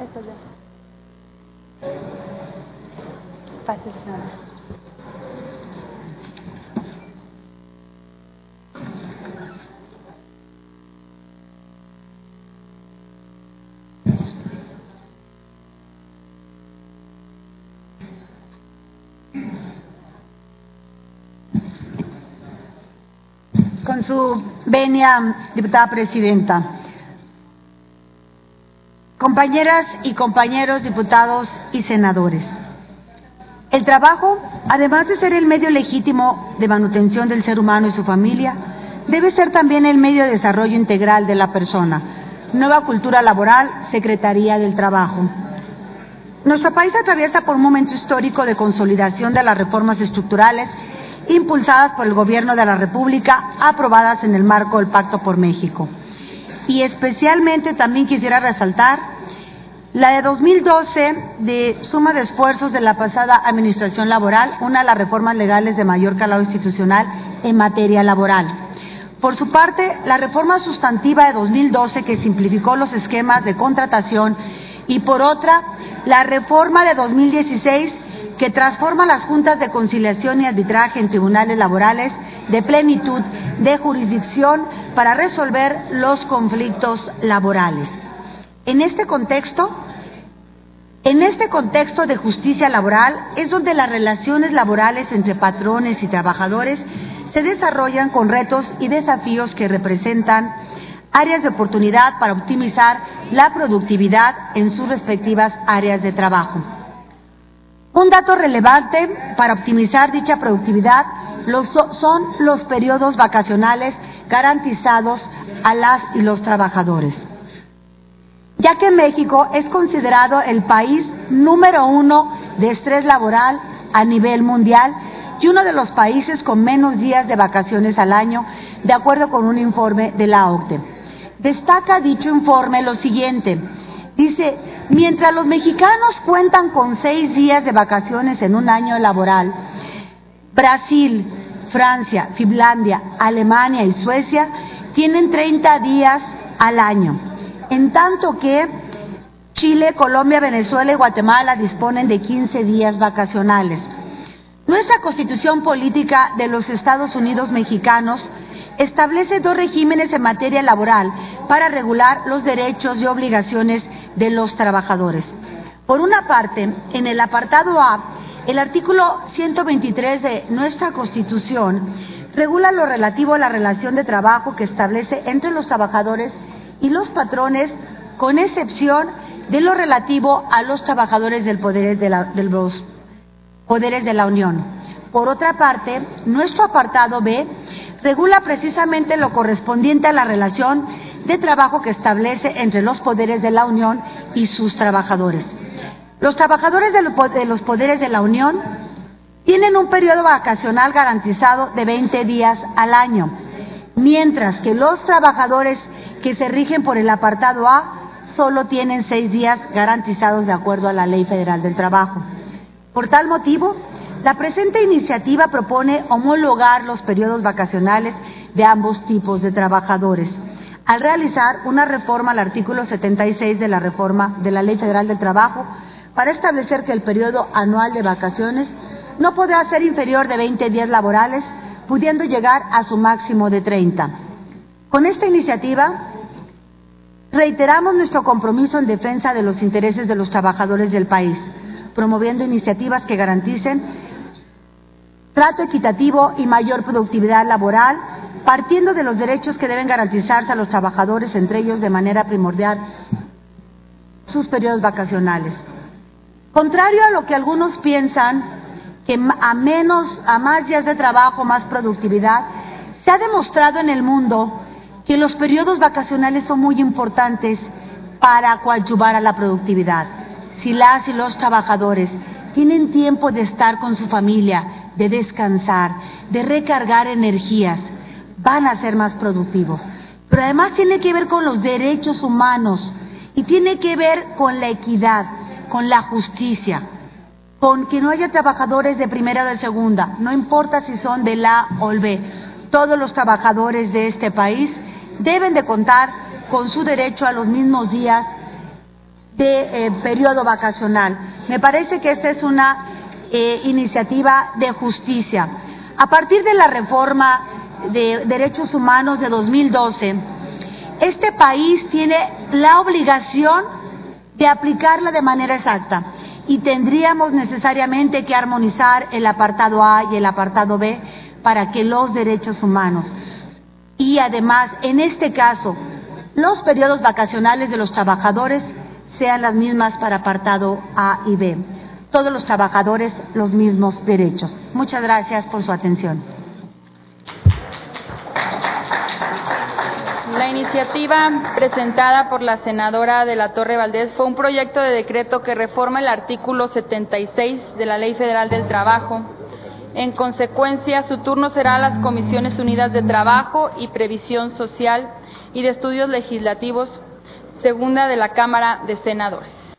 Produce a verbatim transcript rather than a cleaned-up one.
Esto es fácil, señora. Con su venia, diputada presidenta. Compañeras y compañeros diputados y senadores, el trabajo, además de ser el medio legítimo de manutención del ser humano y su familia, debe ser también el medio de desarrollo integral de la persona. Nueva cultura laboral, Secretaría del Trabajo. Nuestro país atraviesa por un momento histórico de consolidación de las reformas estructurales impulsadas por el Gobierno de la República, aprobadas en el marco del Pacto por México. Y especialmente también quisiera resaltar la de dos mil doce, de suma de esfuerzos de la pasada administración laboral, una de las reformas legales de mayor calado institucional en materia laboral. Por su parte, la reforma sustantiva de dos mil doce, que simplificó los esquemas de contratación, y por otra, la reforma de dos mil dieciséis, que transforma las juntas de conciliación y arbitraje en tribunales laborales de plenitud de jurisdicción para resolver los conflictos laborales. En este contexto, en este contexto de justicia laboral es donde las relaciones laborales entre patrones y trabajadores se desarrollan con retos y desafíos que representan áreas de oportunidad para optimizar la productividad en sus respectivas áreas de trabajo. Un dato relevante para optimizar dicha productividad los, son los periodos vacacionales garantizados a las y los trabajadores, ya que México es considerado el país número uno de estrés laboral a nivel mundial y uno de los países con menos días de vacaciones al año, de acuerdo con un informe de la O C D E. Destaca dicho informe lo siguiente, dice: mientras los mexicanos cuentan con seis días de vacaciones en un año laboral, Brasil, Francia, Finlandia, Alemania y Suecia tienen treinta días al año, en tanto que Chile, Colombia, Venezuela y Guatemala disponen de quince días vacacionales. Nuestra Constitución Política de los Estados Unidos Mexicanos establece dos regímenes en materia laboral para regular los derechos y obligaciones de los trabajadores. Por una parte, en el apartado A, el artículo ciento veintitrés de nuestra Constitución regula lo relativo a la relación de trabajo que establece entre los trabajadores y los patrones, con excepción de lo relativo a los trabajadores del poder de, la, de los poderes de la Unión. Por otra parte, nuestro apartado B regula precisamente lo correspondiente a la relación de trabajo que establece entre los poderes de la Unión y sus trabajadores. Los trabajadores de los poderes de la Unión tienen un periodo vacacional garantizado de veinte días al año, mientras que los trabajadores que se rigen por el apartado A solo tienen seis días garantizados de acuerdo a la Ley Federal del Trabajo. Por tal motivo, la presente iniciativa propone homologar los periodos vacacionales de ambos tipos de trabajadores, al realizar una reforma al artículo setenta y seis de la reforma de la Ley Federal del Trabajo para establecer que el periodo anual de vacaciones no podrá ser inferior de veinte días laborales, pudiendo llegar a su máximo de treinta. Con esta iniciativa, reiteramos nuestro compromiso en defensa de los intereses de los trabajadores del país, promoviendo iniciativas que garanticen trato equitativo y mayor productividad laboral, partiendo de los derechos que deben garantizarse a los trabajadores, entre ellos de manera primordial sus periodos vacacionales. Contrario a lo que algunos piensan, que a menos, a más días de trabajo, más productividad, se ha demostrado en el mundo que los periodos vacacionales son muy importantes para coadyuvar a la productividad. Si las y los trabajadores tienen tiempo de estar con su familia, de descansar, de recargar energías, van a ser más productivos. Pero además tiene que ver con los derechos humanos y tiene que ver con la equidad, con la justicia, con que no haya trabajadores de primera o de segunda, no importa si son del A o el B. Todos los trabajadores de este país deben de contar con su derecho a los mismos días de eh, periodo vacacional. Me parece que esta es una eh, iniciativa de justicia. A partir de la reforma de derechos humanos de dos mil doce, este país tiene la obligación de aplicarla de manera exacta y tendríamos necesariamente que armonizar el apartado A y el apartado B para que los derechos humanos y además, en este caso, los periodos vacacionales de los trabajadores sean las mismas para apartado A y B. Todos los trabajadores los mismos derechos. Muchas gracias por su atención. La iniciativa presentada por la senadora de la Torre Valdés fue un proyecto de decreto que reforma el artículo setenta y seis de la Ley Federal del Trabajo. En consecuencia, su turno será a las Comisiones Unidas de Trabajo y Previsión Social y de Estudios Legislativos, segunda de la Cámara de Senadores.